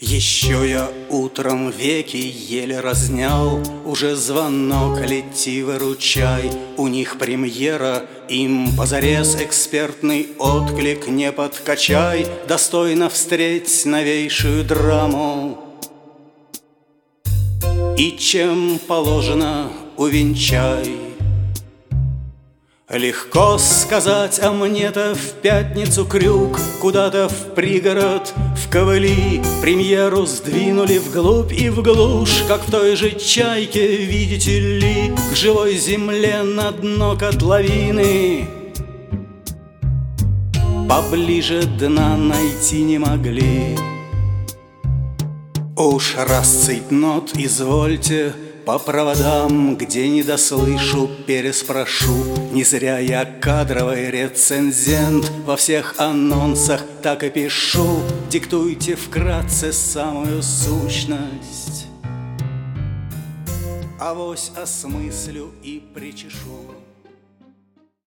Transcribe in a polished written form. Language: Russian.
Еще я утром веки еле разнял, уже звонок, лети выручай. У них премьера, им позарез экспертный отклик не подкачай. Достойно встреть новейшую драму и чем положено увенчай. Легко сказать, а мне-то в пятницу крюк куда-то в пригород, в ковыли. Премьеру сдвинули вглубь и в глушь, как в той же чайке, видите ли, к живой земле на дно котловины. Поближе дна найти не могли. Уж раз цейтнот извольте, по проводам, где не дослышу, переспрошу. Не зря я кадровый рецензент, во всех анонсах так и пишу. Диктуйте вкратце самую сущность, авось осмыслю и причешу.